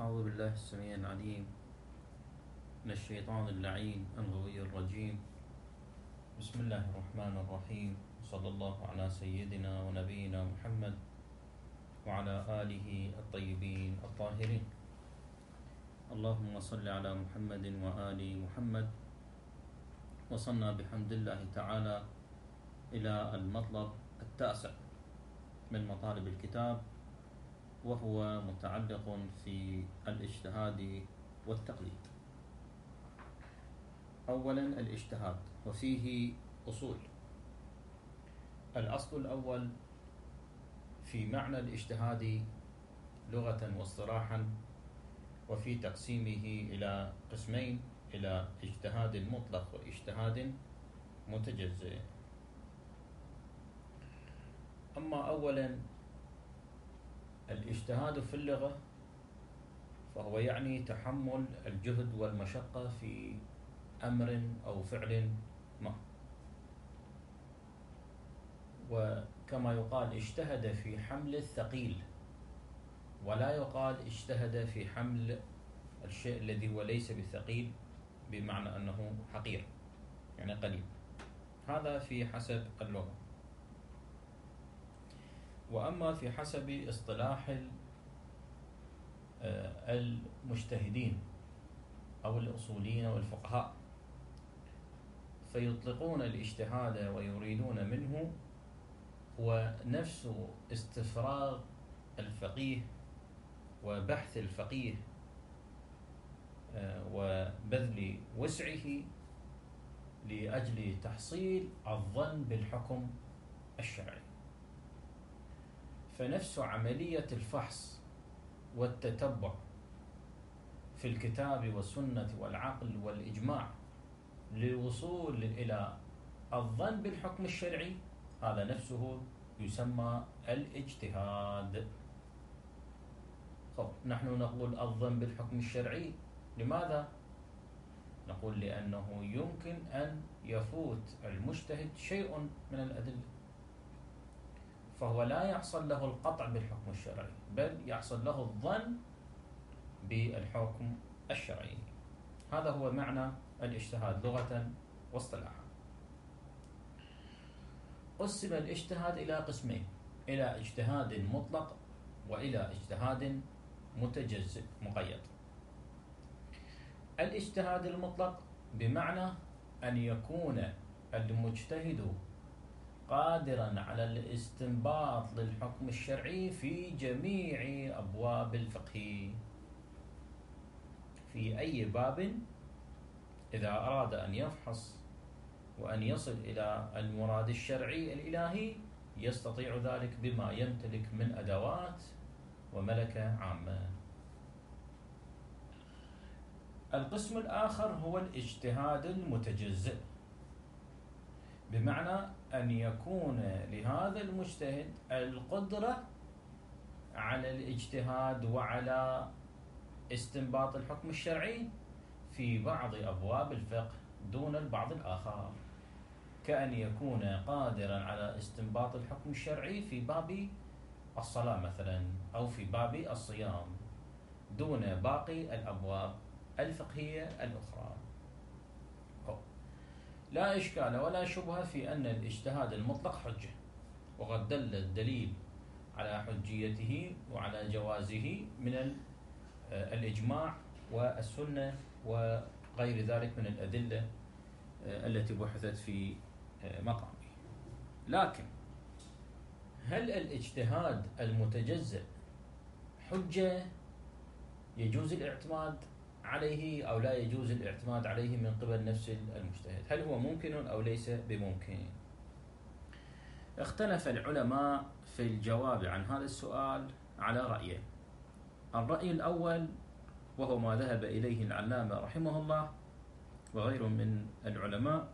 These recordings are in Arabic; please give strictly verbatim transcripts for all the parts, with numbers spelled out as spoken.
أعوذ بالله السميع العليم من الشيطان اللعين الغوي الرجيم. بسم الله الرحمن الرحيم، صلى الله على سيدنا ونبينا محمد وعلى آله الطيبين الطاهرين. اللهم صل على محمد وآل محمد. وصلنا بحمد الله تعالى إلى المطلب التاسع من مطالب الكتاب، وهو متعلق في الاجتهاد والتقليد. أولا الاجتهاد، وفيه أصول. الأصل الأول في معنى الاجتهاد لغة واصطلاحا، وفي تقسيمه إلى قسمين، إلى اجتهاد مطلق واجتهاد متجزئ. أما أولا الاجتهاد في اللغة فهو يعني تحمل الجهد والمشقة في أمر أو فعل ما، وكما يقال اجتهد في حمل الثقيل، ولا يقال اجتهد في حمل الشيء الذي هو ليس بثقيل بمعنى أنه حقير يعني قليل. هذا في حسب اللغة. وأما في حسب اصطلاح المجتهدين أو الأصوليين والفقهاء، فيطلقون الاجتهاد ويريدون منه هو نفس استفراغ الفقيه وبحث الفقيه وبذل وسعه لأجل تحصيل الظن بالحكم الشرعي. فنفس عملية الفحص والتتبع في الكتاب والسنة والعقل والإجماع للوصول إلى الظن بالحكم الشرعي، هذا نفسه يسمى الاجتهاد. طب نحن نقول الظن بالحكم الشرعي، لماذا؟ نقول لأنه يمكن أن يفوت المجتهد شيء من الأدلة، فهو لا يحصل له القطع بالحكم الشرعي، بل يحصل له الظن بالحكم الشرعي. هذا هو معنى الاجتهاد لغة واصطلاحا. قسم الاجتهاد إلى قسمين، إلى اجتهاد مطلق وإلى اجتهاد متجزئ مقيد. الاجتهاد المطلق بمعنى أن يكون المجتهد قادرا على الاستنباط للحكم الشرعي في جميع أبواب الفقه. في أي باب إذا أراد أن يفحص وأن يصل إلى المراد الشرعي الإلهي يستطيع ذلك بما يمتلك من أدوات وملكة عامة. القسم الآخر هو الاجتهاد المتجزئ، بمعنى أن يكون لهذا المجتهد القدرة على الاجتهاد وعلى استنباط الحكم الشرعي في بعض أبواب الفقه دون البعض الآخر، كأن يكون قادرا على استنباط الحكم الشرعي في باب الصلاة مثلا، أو في باب الصيام، دون باقي الأبواب الفقهية الأخرى. لا إشكال ولا شبهة في أن الاجتهاد المطلق حجة، وقد دل الدليل على حجيته وعلى جوازه من الإجماع والسنة وغير ذلك من الأدلة التي بحثت في مقامه. لكن هل الاجتهاد المتجزئ حجة يجوز الاعتماد عليه أو لا يجوز الاعتماد عليه من قبل نفس المجتهد؟ هل هو ممكن أو ليس بممكن؟ اختلف العلماء في الجواب عن هذا السؤال على رأيين. الرأي الأول وهو ما ذهب إليه العلامة رحمه الله وغيره من العلماء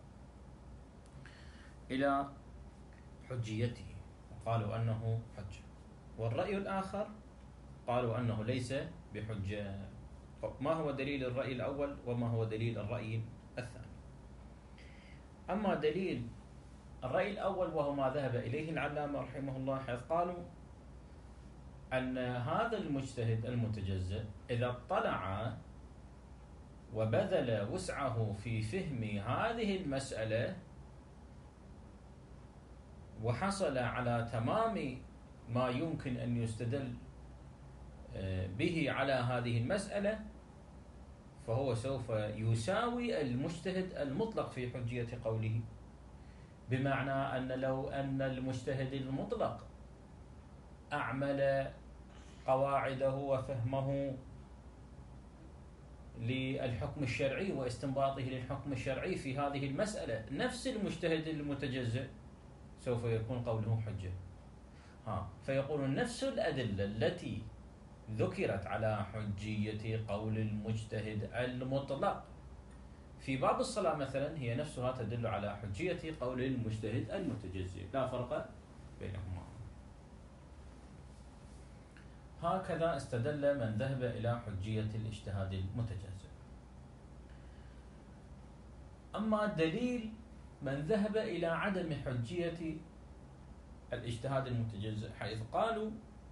إلى حجيته، وقالوا أنه حجة. والرأي الآخر قالوا أنه ليس بحجة. ما هو دليل الرأي الأول وما هو دليل الرأي الثاني؟ أما دليل الرأي الأول وهو ما ذهب إليه العلامة رحمه الله، حيث قالوا أن هذا المجتهد المتجزئ إذا اطلع وبذل وسعه في فهم هذه المسألة وحصل على تمام ما يمكن أن يستدل به على هذه المسألة، فهو سوف يساوي المجتهد المطلق في حجية قوله. بمعنى أن لو أن المجتهد المطلق أعمل قواعده وفهمه للحكم الشرعي واستنباطه للحكم الشرعي في هذه المسألة، نفس المجتهد المتجزئ سوف يكون قوله حجة. ها فيقول نفس الأدلة التي ذكرت على حجية قول المجتهد المطلق في باب الصلاة مثلا هي نفسها تدل على حجية قول المجتهد المتجزئ، لا فرق بينهما. هكذا استدل من ذهب إلى حجية الاجتهاد المتجزئ. أما دليل من ذهب إلى عدم حجية الاجتهاد المتجزئ، حيث قالوا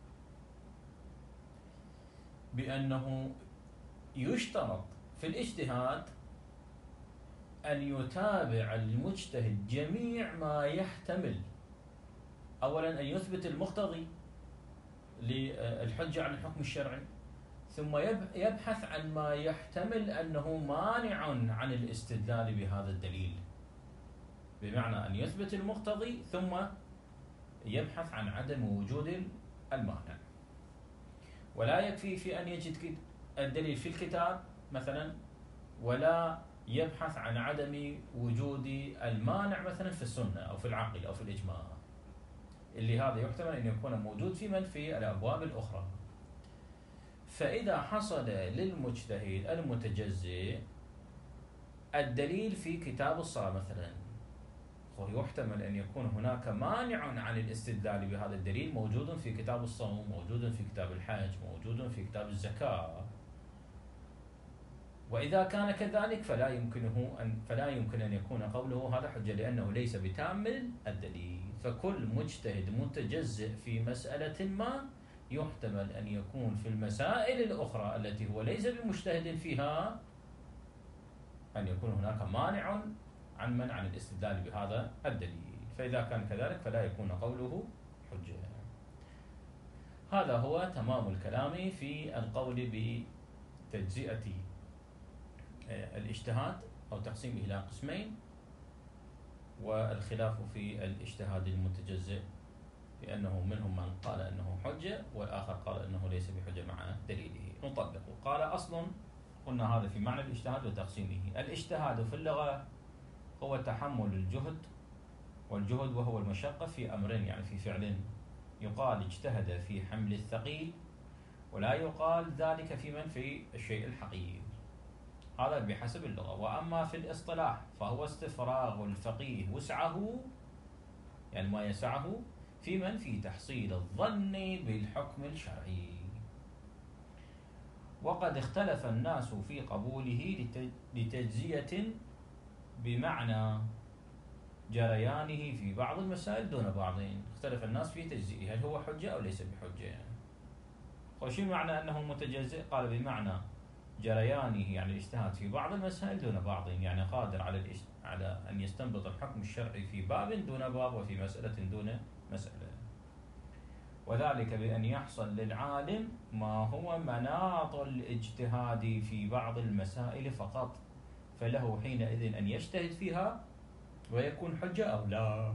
بأنه يشترط في الاجتهاد أن يتابع المجتهد جميع ما يحتمل، أولا أن يثبت المقتضي للحجة عن الحكم الشرعي، ثم يبحث عن ما يحتمل أنه مانع عن الاستدلال بهذا الدليل، بمعنى أن يثبت المقتضي ثم يبحث عن عدم وجود المانع. ولا يكفي في أن يجد الدليل في الكتاب مثلا ولا يبحث عن عدم وجود المانع مثلا في السنة أو في العقل أو في الإجماع، اللي هذا يحتمل أن يكون موجود في من في الأبواب الأخرى. فإذا حصل للمجتهد المتجزئ الدليل في كتاب الصلاة مثلا، ويحتمل أن يكون هناك مانع عن الاستدلال بهذا الدليل موجود في كتاب الصوم، موجود في كتاب الحج، موجود في كتاب الزكاة. وإذا كان كذلك فلا يمكنه أن فلا يمكن أن يكون قوله هذا حجة، لأنه ليس بتام الدليل. فكل مجتهد متجزئ في مسألة ما يحتمل أن يكون في المسائل الأخرى التي هو ليس بمجتهد فيها أن يكون هناك مانع عن من عن الاستدلال بهذا الدليل، فإذا كان كذلك فلا يكون قوله حجة. هذا هو تمام الكلام في القول بتجزئة الاجتهاد أو تقسيمه إلى قسمين، والخلاف في الاجتهاد المتجزئ لأنه منهم من قال أنه حجة والآخر قال أنه ليس بحجة مع دليله. نطبق. قال أصل، قلنا هذا في معنى الاجتهاد وتقسيمه. الاجتهاد في اللغة هو تحمل الجهد، والجهد وهو المشقة في أمرين، يعني في فعلين. يقال اجتهد في حمل الثقيل، ولا يقال ذلك في من في الشيء الحقير. هذا بحسب اللغة. وأما في الاصطلاح فهو استفراغ الفقيه وسعه، يعني ما يسعه، في من في تحصيل الظن بالحكم الشرعي. وقد اختلف الناس في قبوله لتجزية بمعنى جريانه في بعض المسائل دون بعض. اختلف الناس في تجزئه، هل هو حجة أو ليس بحجة. وشو معنى أنه متجزئ؟ قال بمعنى جريانه، يعني الاجتهاد في بعض المسائل دون بعض، يعني قادر على على أن يستنبط الحكم الشرعي في باب دون باب وفي مسألة دون مسألة. وذلك بأن يحصل للعالم ما هو مناط الاجتهاد في بعض المسائل فقط، فله حينئذ أن يجتهد فيها ويكون حجة أو لا.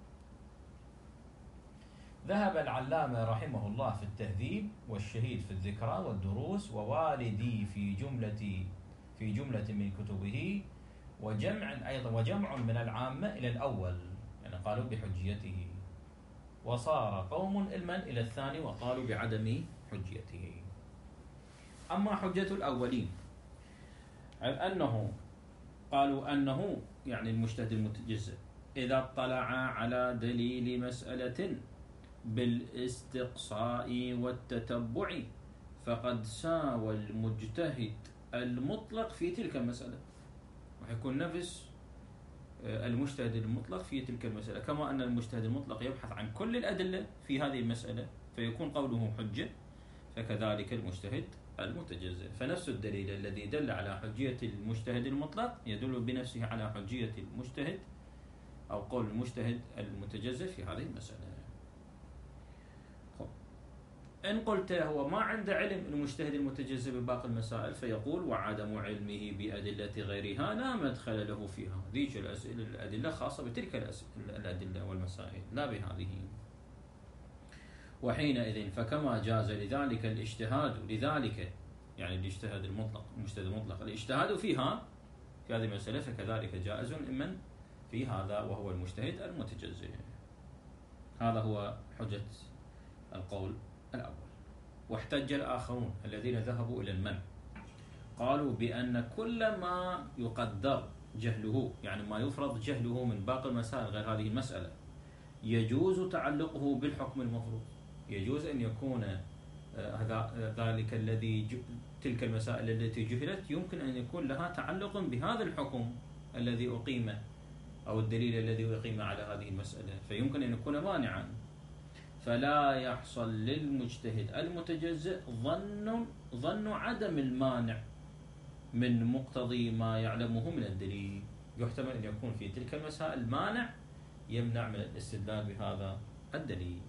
ذهب العلامة رحمه الله في التهذيب، والشهيد في الذكرى والدروس، ووالدي في جملة في جملة من كتبه، وجمع أيضا وجمع من العامة إلى الأول، يعني قالوا بحجيته. وصار قوم علما إلى الثاني وقالوا بعدم حجيته. أما حجة الأولين أنه قالوا أنه يعني المجتهد المتجزئ إذا اطلع على دليل مسألة بالاستقصاء والتتبع فقد ساوى المجتهد المطلق في تلك المسألة، ويكون نفس المجتهد المطلق في تلك المسألة، كما أن المجتهد المطلق يبحث عن كل الأدلة في هذه المسألة فيكون قوله حجة، فكذلك المجتهد المتجزئ. فنفس الدليل الذي دل على حجية المجتهد المطلق يدل بنفسه على حجية المجتهد أو قول المجتهد المتجزئ في هذه المسألة. إن قلت هو ما عنده علم المجتهد المتجزئ بباقي المسائل، فيقول وعدم علمه بأدلة غيرها لا مدخل له فيها. ذيك الأسئلة الأدلة خاصة بتلك الأدلة والمسائل لا بهذه. وحينئذ فكما جاز لذلك الاجتهاد، لذلك يعني الاجتهاد المطلق، المجتهد المطلق الاجتهاد فيها في هذه المسألة، فكذلك جائز من في هذا وهو المجتهد المتجزئ. هذا هو حجة القول الأول. واحتج الآخرون الذين ذهبوا إلى المنع، قالوا بأن كل ما يقدر جهله، يعني ما يفرض جهله من باقي المسائل غير هذه المسألة، يجوز تعلقه بالحكم المفروض. يجوز أن يكون ذلك الذي تلك المسائل التي جهلت يمكن أن يكون لها تعلق بهذا الحكم الذي أقيم أو الدليل الذي أقيم على هذه المسألة، فيمكن أن يكون مانعا. فلا يحصل للمجتهد المتجزئ ظن ظن عدم المانع من مقتضي ما يعلمه من الدليل. يحتمل أن يكون في تلك المسائل مانع يمنع من الاستدلال بهذا الدليل.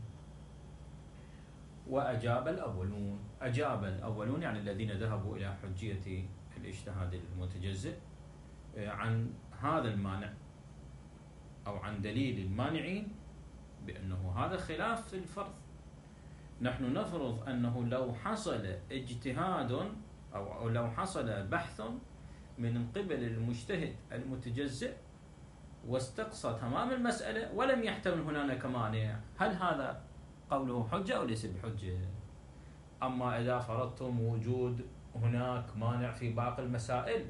وأجاب الأولون، أجاب الأولون يعني الذين ذهبوا إلى حجية الاجتهاد المتجزئ عن هذا المانع أو عن دليل المانعين بأنه هذا خلاف الفرض. نحن نفرض أنه لو حصل اجتهاد أو, أو لو حصل بحث من قبل المجتهد المتجزئ واستقصى تمام المسألة ولم يحتمل هناك مانع، هل هذا قوله حجة أو ليس بحجة؟ أما إذا فرضتم وجود هناك مانع في باقي المسائل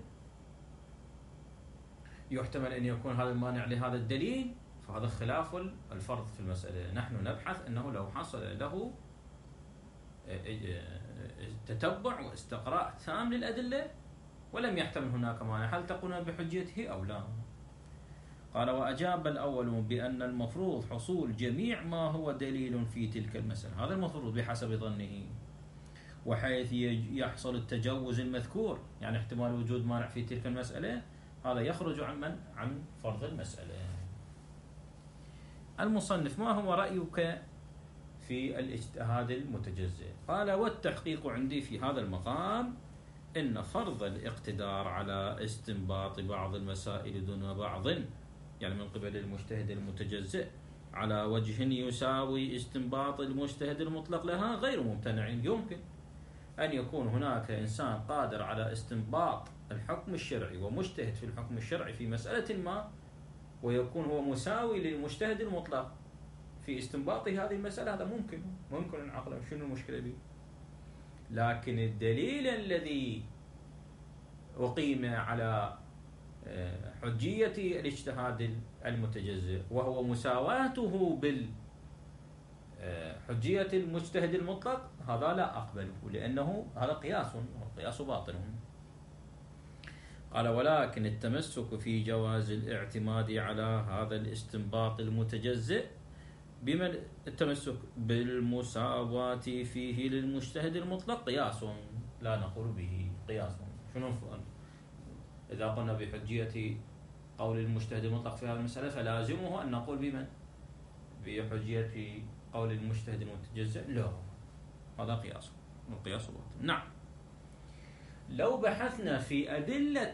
يحتمل أن يكون هذا المانع لهذا الدليل، فهذا خلاف الفرض في المسألة. نحن نبحث أنه لو حصل له تتبع واستقراء تام للأدلة ولم يحتمل هناك مانع، هل تقولون بحجيته أو لا؟ قال وأجاب الأول بأن المفروض حصول جميع ما هو دليل في تلك المسألة، هذا المفروض بحسب ظنه، وحيث يحصل التجوز المذكور يعني احتمال وجود مانع في تلك المسألة، هذا يخرج عن من؟ عن فرض المسألة. المصنف ما هو رأيك في الاجتهاد المتجزئ؟ قال والتحقيق عندي في هذا المقام إن فرض الاقتدار على استنباط بعض المسائل دون بعض يعني من قبل المجتهد المتجزئ على وجه يساوي استنباط المجتهد المطلق لها غير ممتنع. يمكن أن يكون هناك إنسان قادر على استنباط الحكم الشرعي ومجتهد في الحكم الشرعي في مسألة ما، ويكون هو مساوي للمجتهد المطلق في استنباط هذه المسألة، هذا ممكن ممكن عقلا، شنو المشكلة به؟ لكن الدليل الذي أقيم على حجية الاجتهاد المتجزئ وهو مساواته بالحجية المجتهد المطلق، هذا لا أقبله لأنه هذا قياس والقياس باطل. قال ولكن التمسك في جواز الاعتماد على هذا الاستنباط المتجزئ بما التمسك بالمساواة فيه للمجتهد المطلق قياس لا نقول به قياس. شنو إذا قلنا بحجية قول المجتهد المطلق في هذه المسألة فلازمه أن نقول بمن؟ بحجية قول المجتهد المتجزئ؟ لا، هذا قياس والقياس باطل. نعم، لو بحثنا في أدلة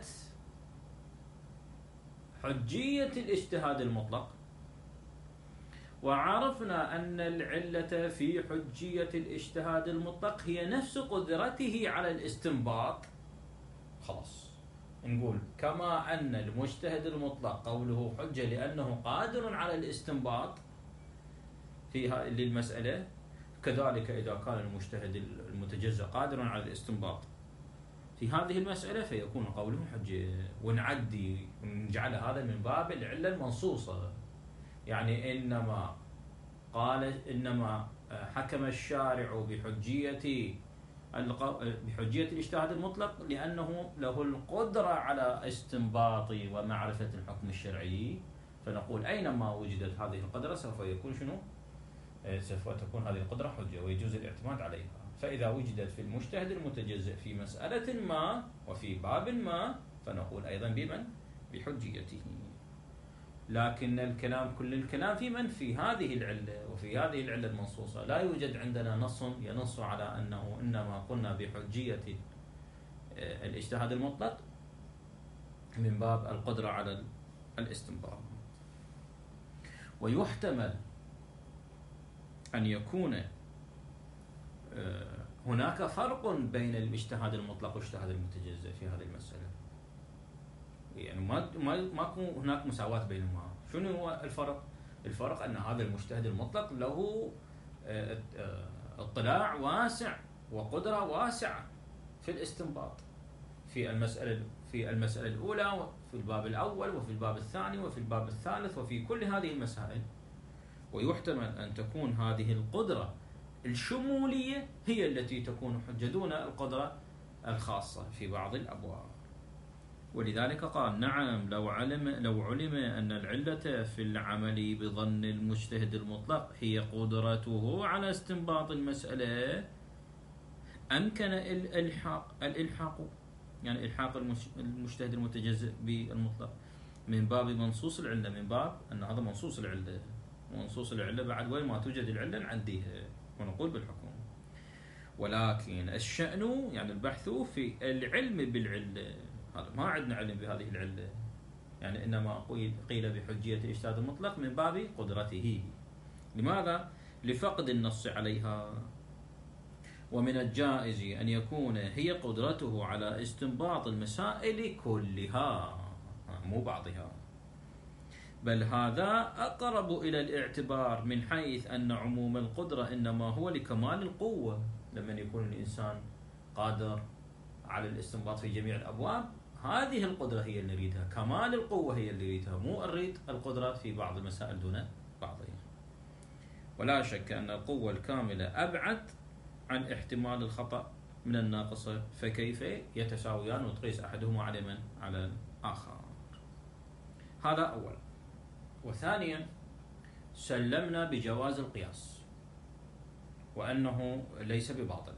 حجية الاجتهاد المطلق وعرفنا أن العلة في حجية الاجتهاد المطلق هي نفس قدرته على الاستنباط، خلاص نقول كما أن المجتهد المطلق قوله حجة لأنه قادر على الاستنباط في للمسألة، كذلك إذا كان المجتهد المتجزئ قادر على الاستنباط في هذه المسألة فيكون قوله حجة. ونعدي ونجعل هذا من باب العلة المنصوصة، يعني إنما قال إنما حكم الشارع بحجية بحجية الاجتهاد المطلق لأنه له القدرة على استنباط ومعرفة الحكم الشرعي، فنقول أينما وجدت هذه القدرة سوف يكون شنو؟ سوف تكون هذه القدرة حجة ويجوز الاعتماد عليها. فإذا وجدت في المجتهد المتجزئ في مسألة ما وفي باب ما فنقول أيضا بمن؟ بحجيته. لكن الكلام كل الكلام في من؟ في هذه العلة وفي هذه العلة المنصوصة. لا يوجد عندنا نص ينص على أنه إنما قلنا بحجية الاجتهاد المطلق من باب القدرة على الاستنباط. ويحتمل أن يكون هناك فرق بين الاجتهاد المطلق والاجتهاد المتجزئ في هذه المسألة، يعني ما ما ماكو هناك مساواة بينهما. شنو هو الفرق؟ الفرق أن هذا المجتهد المطلق له اطلاع واسع وقدرة واسعة في الاستنباط في المسألة في المسألة الأولى في الباب الأول وفي الباب الثاني وفي الباب الثالث وفي كل هذه المسائل. ويحتمل أن تكون هذه القدرة الشمولية هي التي تكون حجة دون القدرة الخاصة في بعض الأبواب. ولذلك قال: نعم لو علم لو علم أن العلة في العمل بظن المجتهد المطلق هي قدرته على استنباط المسألة أمكن الإلحاق الإلحاق يعني إلحاق المجتهد المتجزئ بالمطلق من باب منصوص العلة، من باب أن هذا منصوص العلة. منصوص العلة بعد وين ما توجد العلة نعديها ونقول بالحكم. ولكن الشأن يعني البحث في العلم بالعلة، هذا ما عندنا علم بهذه العلة، يعني إنما قيل بحجية الاجتهاد المطلق من باب قدرته. لماذا؟ لفقد النص عليها. ومن الجائز أن يكون هي قدرته على استنباط المسائل كلها مو بعضها، بل هذا أقرب إلى الاعتبار من حيث أن عموم القدرة إنما هو لكمال القوة. لما يكون الإنسان قادر على الاستنباط في جميع الأبواب، هذه القدرة هي اللي نريدها، كمال القوة هي اللي نريدها، مو نريد القدرة في بعض المسائل دون بعضها. ولا شك أن القوة الكاملة أبعد عن احتمال الخطأ من الناقصة، فكيف يتساويان وتقيس أحدهما على من؟ على الآخر. هذا أولا. وثانيا سلمنا بجواز القياس وأنه ليس بباطل،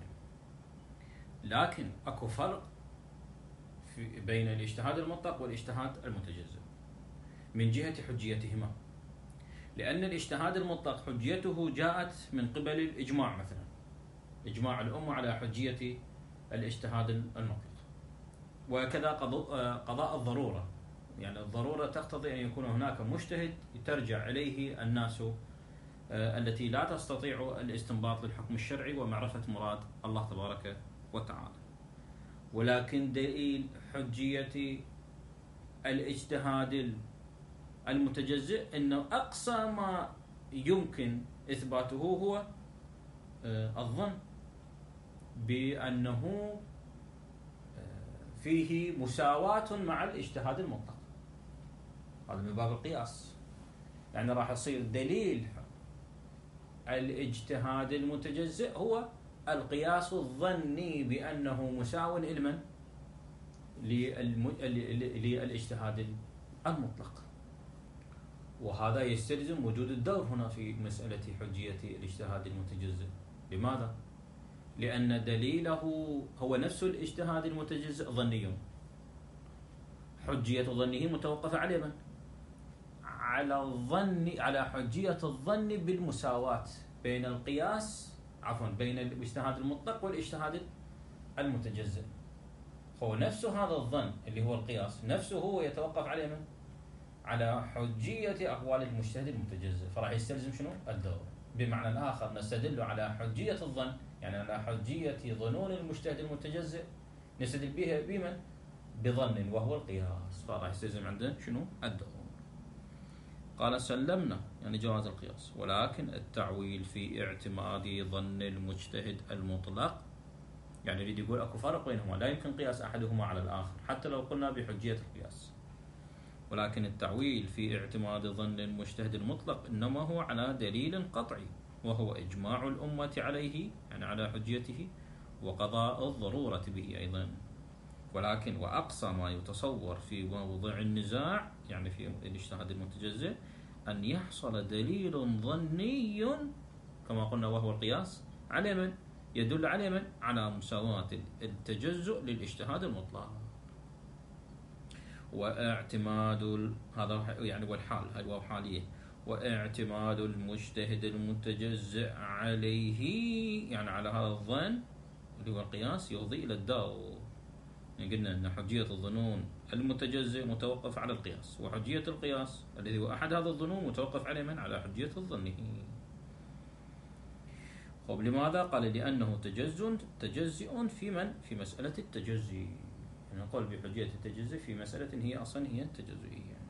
لكن أكو فرق في بين الاجتهاد المطلق والاجتهاد المتجزئ من جهة حجيتهما. لأن الاجتهاد المطلق حجيته جاءت من قبل الإجماع، مثلا إجماع الأمة على حجية الاجتهاد المطلق. وكذا قضاء الضرورة، يعني الضرورة تقتضي أن يكون هناك مجتهد ترجع إليه الناس التي لا تستطيع الاستنباط للحكم الشرعي ومعرفة مراد الله تبارك وتعالى. ولكن دليل حجية الاجتهاد المتجزئ أنه أقصى ما يمكن إثباته هو الظن بأنه فيه مساواة مع الاجتهاد المطلق. هذا من باب القياس، يعني راح يصير دليل الاجتهاد المتجزئ هو القياس الظني بأنه مساو لمن؟ للاجتهاد المطلق. وهذا يستلزم وجود الدور هنا في مسألة حجية الاجتهاد المتجزئ. لماذا؟ لأن دليله هو نفس الاجتهاد المتجزئ ظني، حجية ظنه متوقفة على من؟ على الظن، على حجية الظن بالمساواة بين القياس عفوا بين الاجتهاد المطلق والاجتهاد المتجزئ. هو نفس هذا الظن اللي هو القياس نفسه هو يتوقف على من؟ على حجية أقوال المجتهد المتجزئ. فراح يستلزم شنو؟ الدور. بمعنى آخر نستدل على حجية الظن، يعني على حجية ظنون المجتهد المتجزئ نستدل بها بمن؟ بظن وهو القياس. فراح يستلزم عندنا شنو؟ الدور. قال سلمنا يعني جواز القياس، ولكن التعويل في اعتماد ظن المجتهد المطلق، يعني يريد يقول اكو فرق بينهما، لا يمكن قياس احدهما على الاخر حتى لو قلنا بحجية القياس. ولكن التعويل في اعتماد ظن المجتهد المطلق انما هو على دليل قطعي وهو اجماع الامة عليه، يعني على حجيته، وقضاء الضرورة به ايضا. ولكن وأقصى ما يتصور في موضع النزاع يعني في الاجتهاد المتجزئ أن يحصل دليل ظني كما قلنا وهو القياس، على من؟ يدل على من؟ على مساواة التجزؤ للاجتهاد المطلق. واعتماد ال... هذا يعني والحال، هاي الواو حالية. واعتماد المجتهد المتجزئ عليه، يعني على هذا الظن اللي هو القياس، يفضي إلى الدار. يعني قلنا أن حجية الظنون المتجزئ متوقف على القياس، وحجية القياس الذي هو أحد هذا الظنون متوقف على من؟ على حجية الظن. طب لماذا؟ قال لأنه تجزئ تجزئ في من؟ في مسألة التجزي. يعني نقول بحجية التجزي في مسألة هي أصلا هي التجزئية.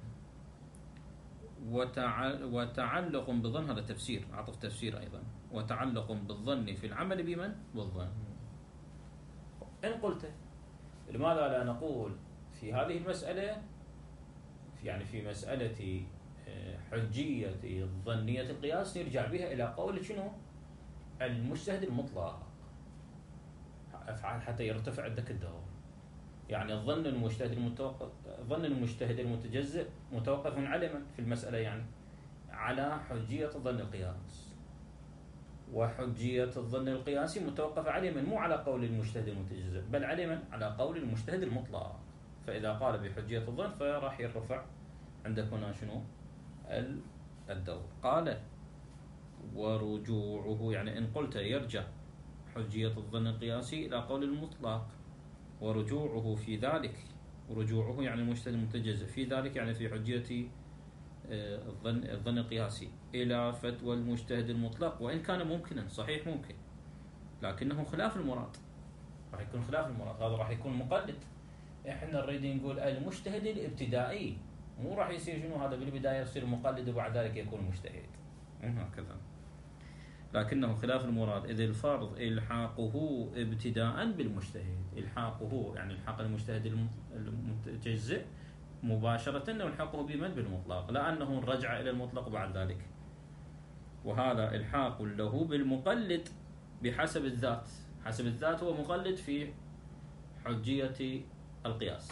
وتعلق بالظن، هذا تفسير، عطف تفسير أيضا. وتعلق بالظن في العمل بمن؟ بالظن. إن قلت لماذا لا نقول في هذه المسألة، يعني في مسألة حجية ظنية القياس نرجع بها إلى قول شنو؟ المجتهد المطلق، افعل حتى يرتفع عندك الدور. يعني الظن المجتهد المتوقف، ظن المجتهد المتجزئ متوقف على من في المسألة؟ يعني على حجية ظن القياس، وحجية الظن القياسي متوقف على من؟ مو على قول المجتهد المتجزئ، بل على من؟ على قول المجتهد المطلق. فإذا قال بحجية الظن فراح يرفع عندك هنا شنو؟ الدور. قال ورجوعه، يعني إن قلت يرجع حجية الظن القياسي إلى قول المطلق، ورجوعه في ذلك، ورجوعه يعني المجتهد المتجزئ في ذلك، يعني في حجية الظن الظن القياسي إلى فتوى المجتهد المطلق، وإن كان ممكنا، صحيح ممكن، لكنه خلاف المراد، راح يكون خلاف المراد. هذا راح يكون مقلد. إحنا نريد نقول المجتهد الابتدائي، مو راح يصير شنو هذا بالبداية يصير مقلد وبعد ذلك يكون مجتهد، هكذا. لكنه خلاف المراد، إذ الفرض إلحاقه ابتداء بالمجتهد. إلحاقه يعني الحاق المجتهد المتجزئ مباشرة والحاقه بمن؟ بالمطلق، لا أنه رجع إلى المطلق بعد ذلك. وهذا إلحاق له بالمقلد بحسب الذات. حسب الذات هو مقلد في حجية القياس،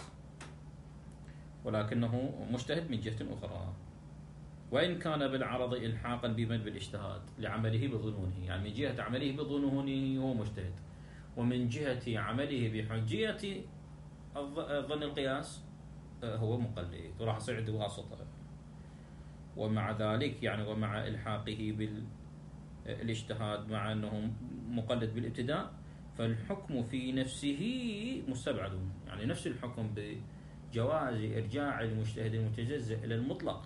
ولكنه مجتهد من جهة أخرى. وإن كان بالعرض إلحاقا بمن؟ بالاجتهاد لعمله بظنونه، يعني من جهة عمله بظنونه هو مجتهد، ومن جهة عمله بحجية ظن القياس هو مقلد، وراح يصير عنده واسطة. ومع ذلك يعني ومع إلحاقه بالاجتهاد مع أنه مقلد بالابتداء، فالحكم في نفسه مستبعد. يعني نفس الحكم بجواز إرجاع المجتهد المتجزئ إلى المطلق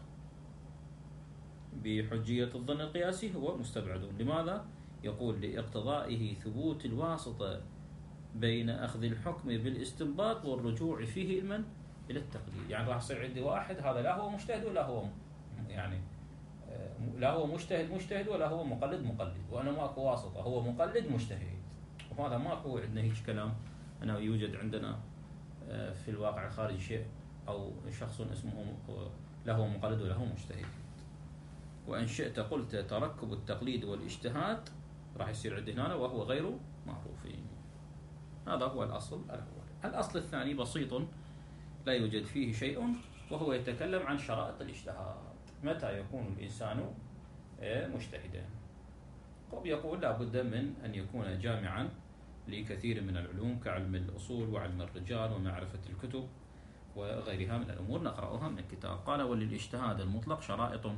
بحجية الظن القياسي هو مستبعد. لماذا؟ يقول لاقتضائه ثبوت الواسطة بين أخذ الحكم بالاستنباط والرجوع فيه المن؟ إلى التقليد. يعني راح يصير عندي واحد هذا لا هو مجتهد ولا هو يعني لا هو مجتهد مجتهد ولا هو مقلد مقلد، وأنا ماكو واسطة، هو مقلد مجتهد. وهذا ماكو عندنا هيك كلام أنه يوجد عندنا في الواقع الخارجي شيء أو شخص اسمه لا هو مقلد ولا هو مجتهد. وإن شئت قلت تركب التقليد والاجتهاد راح يصير عندنا هنا وهو غير معروفين. هذا هو الأصل الأول. الأصل الثاني بسيط لا يوجد فيه شيء، وهو يتكلم عن شرائط الاجتهاد. متى يكون الإنسان مجتهدا؟ قد يقول لا بد من أن يكون جامعا لكثير من العلوم كعلم الأصول وعلم الرجال ومعرفة الكتب وغيرها من الأمور نقرأها من الكتاب. قال وللاجتهاد المطلق شرائط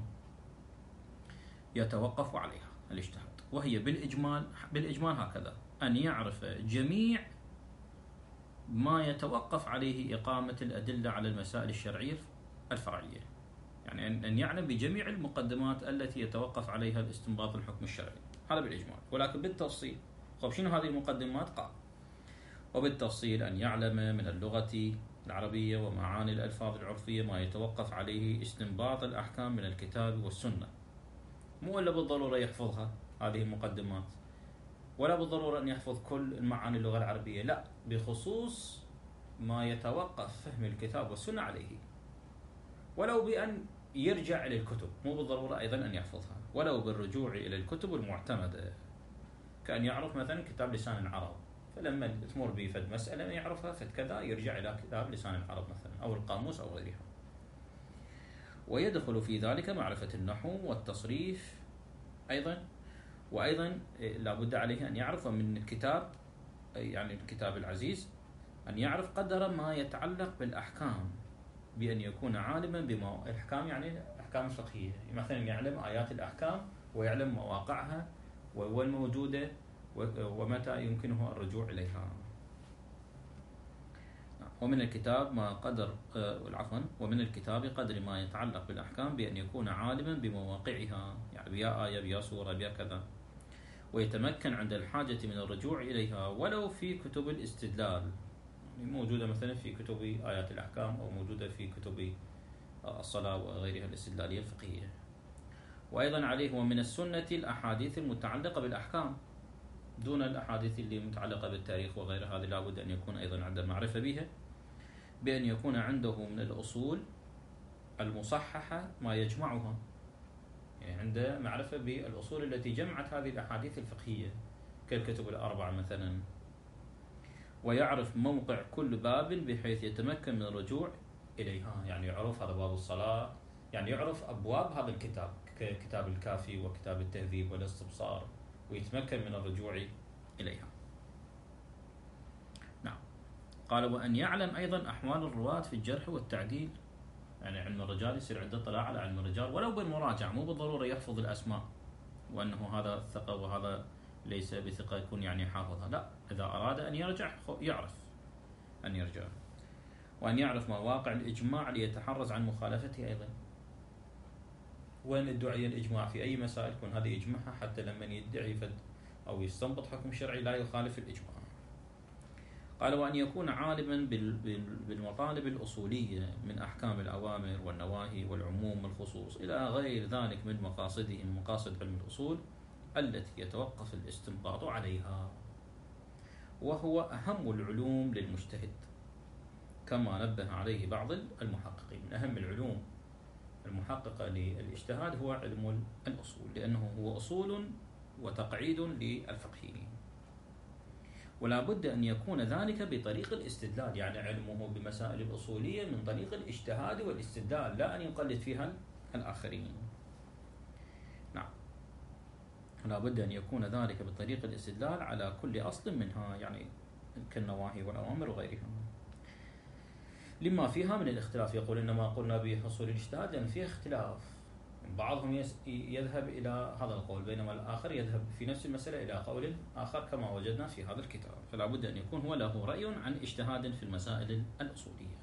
يتوقف عليها الاجتهاد، وهي بالإجمال بالإجمال هكذا: أن يعرف جميع ما يتوقف عليه إقامة الأدلة على المسائل الشرعية الفرعية، يعني أن يعلم بجميع المقدمات التي يتوقف عليها الاستنباط الحكم الشرعي، هذا بالإجمال. ولكن بالتفصيل، طيب شنو هذه المقدمات؟ قال وبالتفصيل أن يعلم من اللغة العربية ومعاني الألفاظ العرفية ما يتوقف عليه استنباط الأحكام من الكتاب والسنة. مو إلا بالضرورة يحفظها هذه المقدمات، ولا بالضرورة أن يحفظ كل المعاني اللغة العربية، لا، بخصوص ما يتوقف فهم الكتاب والسنة عليه، ولو بأن يرجع إلى الكتب، مو بالضرورة أيضا أن يحفظها، ولو بالرجوع إلى الكتب المعتمدة، كأن يعرف مثلا كتاب لسان العرب، فلما تمر به فد مسألة يعرفها فد كذا يرجع إلى كتاب لسان العرب مثلا أو القاموس أو غيرها. ويدخل في ذلك معرفة النحو والتصريف أيضا وأيضا لا بد عليه أن يعرف من الكتاب، يعني الكتاب العزيز، أن يعرف قدر ما يتعلق بالأحكام، بأن يكون عالما بما الأحكام، يعني الأحكام الفقهية، مثلا يعلم آيات الأحكام ويعلم مواقعها وين موجودة ومتى يمكنه الرجوع إليها. ومن الكتاب ما قدر عفوا ومن الكتاب قدر ما يتعلق بالأحكام بأن يكون عالما بمواقعها، يعني بيا آية بيا سورة بيا كذا، ويتمكن عند الحاجة من الرجوع إليها ولو في كتب الاستدلال، يعني موجودة مثلا في كتب آيات الأحكام أو موجودة في كتب الصلاة وغيرها الاستدلالية الفقهية. وأيضا عليه ومن السنة الأحاديث المتعلقة بالأحكام دون الأحاديث اللي متعلقة بالتاريخ وغيرها، هذه لابد أن يكون أيضا عنده معرفة بها، بأن يكون عنده من الأصول المصححة ما يجمعها، يعني عنده معرفة بالأصول التي جمعت هذه الأحاديث الفقهية كالكتب الأربعة مثلا، ويعرف موقع كل باب بحيث يتمكن من الرجوع إليها، يعني يعرف هذا باب الصلاة، يعني يعرف أبواب هذا الكتاب ككتاب الكافي وكتاب التهذيب والاستبصار، ويتمكن من الرجوع إليها. نعم. قال وأن يعلم أيضا أحوال الرواة في الجرح والتعديل، يعني علم الرجال يصير عنده اطلاع على علم الرجال ولو بالمراجعة، مو بالضرورة يحفظ الأسماء وأنه هذا ثقة وهذا ليس بثقة يكون يعني حافظها، لا، إذا أراد أن يرجع يعرف أن يرجع. وأن يعرف مواقع الإجماع ليتحرز عن مخالفته أيضا، وين ادعي الإجماع في أي مسائل يكون هذا يجمعها حتى لما يدعي فد أو يستنبط حكم شرعي لا يخالف الإجماع. قال وأن يكون عالما بالمطالب الأصولية من أحكام الأوامر والنواهي والعموم والخصوص إلى غير ذلك من مقاصده من مقاصد علم الأصول التي يتوقف الاستنباط عليها، وهو أهم العلوم للمجتهد، كما نبه عليه بعض المحققين. من أهم العلوم المحققة للاجتهاد هو علم الأصول، لأنه هو أصول وتقعيد للفقهيين، ولا بد أن يكون ذلك بطريق الاستدلال، يعني علمه بمسائل الأصولية من طريق الاجتهاد والاستدلال، لا أن يقلد فيها الآخرين. نعم، لا بد أن يكون ذلك بطريق الاستدلال على كل أصل منها، يعني كالنواهي والأوامر وغيرها، لما فيها من الاختلاف. يقول إنما قلنا بحصول الاجتهاد لأن فيه اختلاف، بعضهم يذهب إلى هذا القول بينما الآخر يذهب في نفس المسألة إلى قول آخر كما وجدنا في هذا الكتاب، فلا بد أن يكون هو له رأي عن اجتهاد في المسائل الأصولية،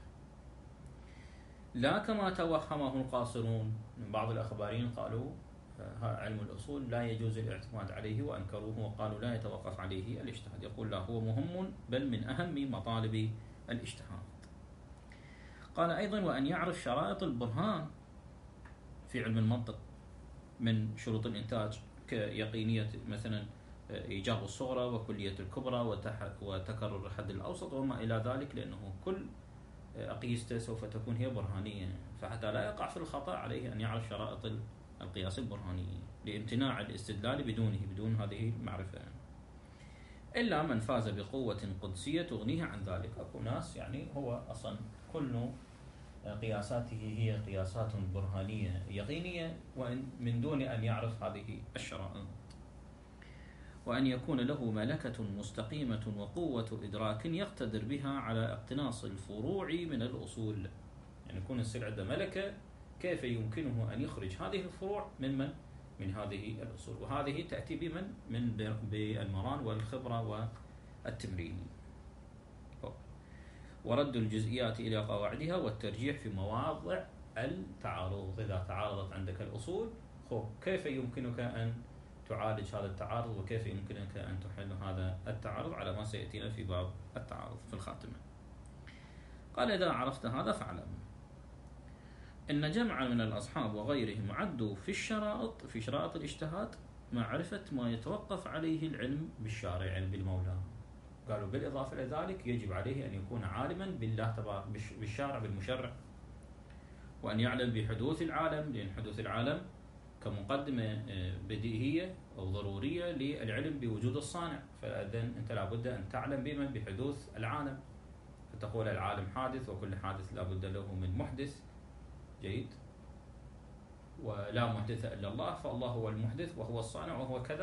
لا كما توهمه القاصرون من بعض الأخباريين قالوا علم الأصول لا يجوز الاعتماد عليه وأنكروه وقالوا لا يتوقف عليه الاجتهاد. يقول لا، هو مهم بل من أهم مطالب الاجتهاد. قال أيضا وأن يعرف شرائط البرهان في علم المنطق من شروط الإنتاج كيقينية مثلا إيجاب الصغرى وكلية الكبرى وتكرر الحد الأوسط وما إلى ذلك، لأنه كل أقيسته سوف تكون هي برهانية، فحتى لا يقع في الخطأ عليه أن يعرف شرائط القياس البرهاني لامتناع الاستدلال بدونه بدون هذه المعرفة، إلا من فاز بقوة قدسية تغنيه عن ذلك. أكو ناس يعني هو أصلا كل قياساته هي قياسات برهانية يقينية وإن من دون أن يعرف هذه الشرائط. وأن يكون له ملكة مستقيمة وقوة إدراك يقتدر بها على اقتناص الفروع من الأصول، يعني يكون يصير عنده ملكة كيف يمكنه أن يخرج هذه الفروع من من من هذه الأصول، وهذه تأتي بمن من بالمران والخبرة والتمرين، ورد الجزئيات إلى قواعدها والترجيح في مواضع التعارض. إذا تعارضت عندك الأصول كيف يمكنك أن تعالج هذا التعارض وكيف يمكنك أن تحل هذا التعارض على ما سيأتينا في باب التعارض في الخاتمة. قال إذا عرفت هذا فاعلم إن جمعا من الأصحاب وغيرهم عدوا في الشرائط في شرائط الاجتهاد معرفة ما يتوقف عليه العلم بالشارع، يعني بالمولى. قالوا بالإضافة إلى ذلك يجب عليه أن يكون عالما بالله تبارك بالشارع بالمشرع، وأن يعلم بحدوث العالم، لأن حدوث العالم كمقدمة بديهية أو ضرورية للعلم بوجود الصانع، فإذن أنت لابد أن تعلم بمن بحدوث العالم، فتقول العالم حادث وكل حادث لابد له من محدث. جيد، ولا محدث إلا الله، فالله هو المحدث وهو الصانع وهو كذا،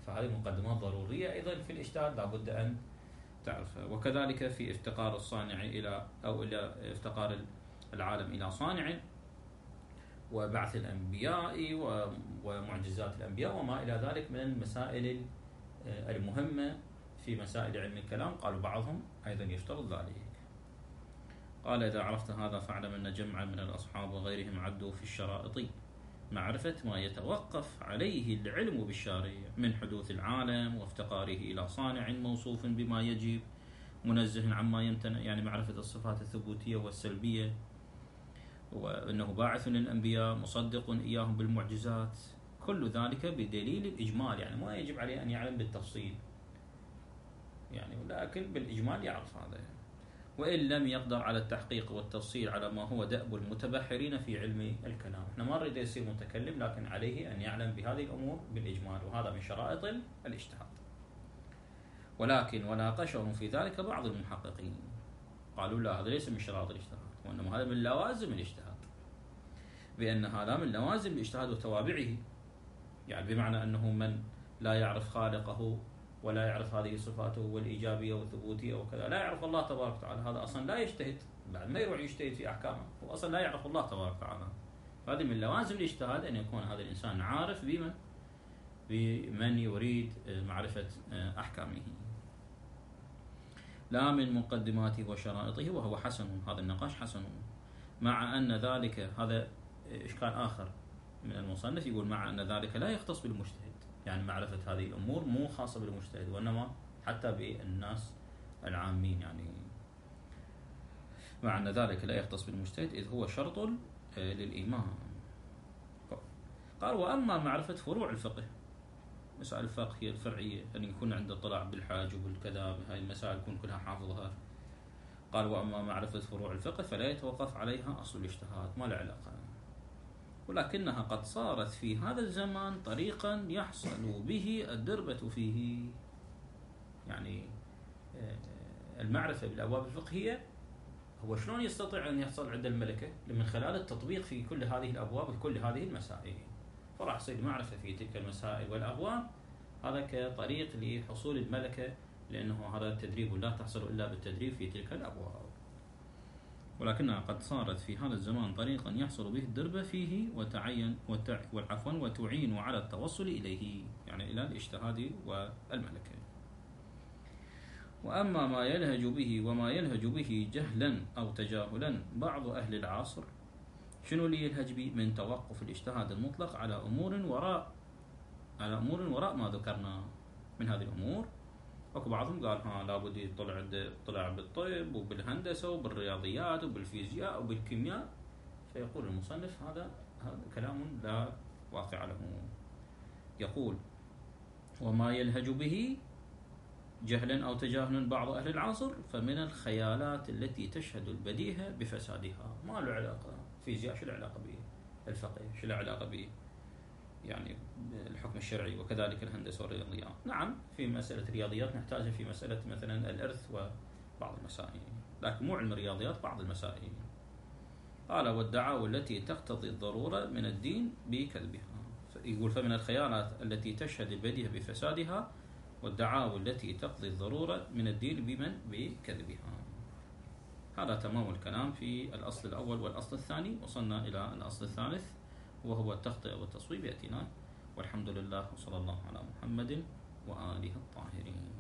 فهذه مقدمات ضرورية أيضا في الاجتهاد لابد أن تعرفها. وكذلك في افتقار الصانع إلى أو إلى افتقار العالم إلى صانع، وبعث الأنبياء ومعجزات الأنبياء وما إلى ذلك من المسائل المهمة في مسائل علم الكلام. قالوا بعضهم أيضا يشترط ذلك. قال: إذا عرفت هذا فاعلم أن جمعا من الأصحاب وغيرهم عدوا في الشرائط معرفة ما يتوقف عليه العلم بالشارع من حدوث العالم وافتقاره إلى صانع موصوف بما يجب منزه عما يمتنع، يعني معرفة الصفات الثبوتية والسلبية، وأنه باعث للأنبياء مصدق إياهم بالمعجزات، كل ذلك بدليل الإجمال، يعني ما يجب عليه أن يعلم بالتفصيل يعني، ولكن بالإجمال يعرف هذا. وإن لم يقدر على التحقيق والتفصيل على ما هو دأب المتبحرين في علم الكلام. احنا ما نريد يصير متكلم، لكن عليه أن يعلم بهذه الأمور بالإجمال، وهذا من شرائط الاجتهاد. ولكن وناقشهم في ذلك بعض المحققين، قالوا لا، هذا ليس من شرائط الاجتهاد، وإنما هذا من لوازم الاجتهاد، بأن هذا من لوازم الاجتهاد وتوابعه، يعني بمعنى أنه من لا يعرف خالقه ولا يعرف هذه صفاته والإيجابية والثبوتية وكذا، لا يعرف الله تبارك وتعالى، هذا أصلا لا يجتهد، بعد ما يروح يجتهد في أحكامه، هو أصلا لا يعرف الله تبارك وتعالى. هذه من لوازم الاجتهاد، أن يكون هذا الإنسان عارف بمن بمن يريد معرفة أحكامه، لا من مقدماته وشرائطه، وهو حسن. هذا النقاش حسن، مع أن ذلك، هذا إشكال آخر من المصنف، يقول مع أن ذلك لا يختص بالمجتهد، يعني معرفة هذه الأمور مو خاصة بالمجتهد، وإنما حتى بالناس العامين، يعني مع أن ذلك لا يختص بالمجتهد إذ هو شرط للإيمان. قال: وأما معرفة فروع الفقه، مسائل الفقه هي الفرعية، أن يكون عنده اطلاع بالحاج وبالكذا، هاي المسائل يكون كلها حافظها. قال: وأما معرفة فروع الفقه فلا يتوقف عليها أصل الاجتهاد، ما له علاقة، ولكنها قد صارت في هذا الزمان طريقا يحصل به الدربة فيه، يعني المعرفة بالأبواب الفقهية هو شلون يستطيع أن يحصل عند الملكة من خلال التطبيق في كل هذه الأبواب وكل هذه المسائل، فراح يصير معرفة في تلك المسائل والأبواب، هذا كطريق لحصول الملكة، لأنه هذا التدريب لا تحصل إلا بالتدريب في تلك الأبواب، ولكنها قد صارت في هذا الزمان طريقا يحصل به الدربة فيه وتعين وتع... والعفو وتعين على التوصل إليه، يعني إلى الاجتهاد والملكة. وأما ما يلهج به وما يلهج به جهلا أو تجاهلا بعض أهل العصر، شنو اللي يلهج به؟ من توقف الاجتهاد المطلق على أمور وراء على أمور وراء ما ذكرنا من هذه الأمور. أكو بعضهم قال ها لابد يطلع طلع بالطب وبالهندسة وبالرياضيات وبالفيزياء وبالكيمياء، فيقول المصنف هذا هذا كلام لا واقع له. يقول: وما يلهج به جهلا أو تجاهلا بعض أهل العصر فمن الخيالات التي تشهد البديهة بفسادها. ما له علاقة فيزياء، شو له علاقة به؟ الفقه شو له علاقة به؟ يعني الحكم الشرعي، وكذلك الهندسة والرياضيات. نعم في مسألة الرياضيات نحتاجها في مسألة مثلا الإرث وبعض المسائل، لكن مو علم الرياضيات بعض المسائل. قال: والدعاوى التي تقتضي الضرورة من الدين بكذبها. يقول: فمن الخيالات التي تشهد البديهة بفسادها والدعاوى التي تقضي الضرورة من الدين بمن بكذبها. هذا تمام الكلام في الأصل الأول والأصل الثاني. وصلنا إلى الأصل الثالث وهو التخطئة والتصويب يأتينا، والحمد لله، وصلى الله على محمد وآله الطاهرين.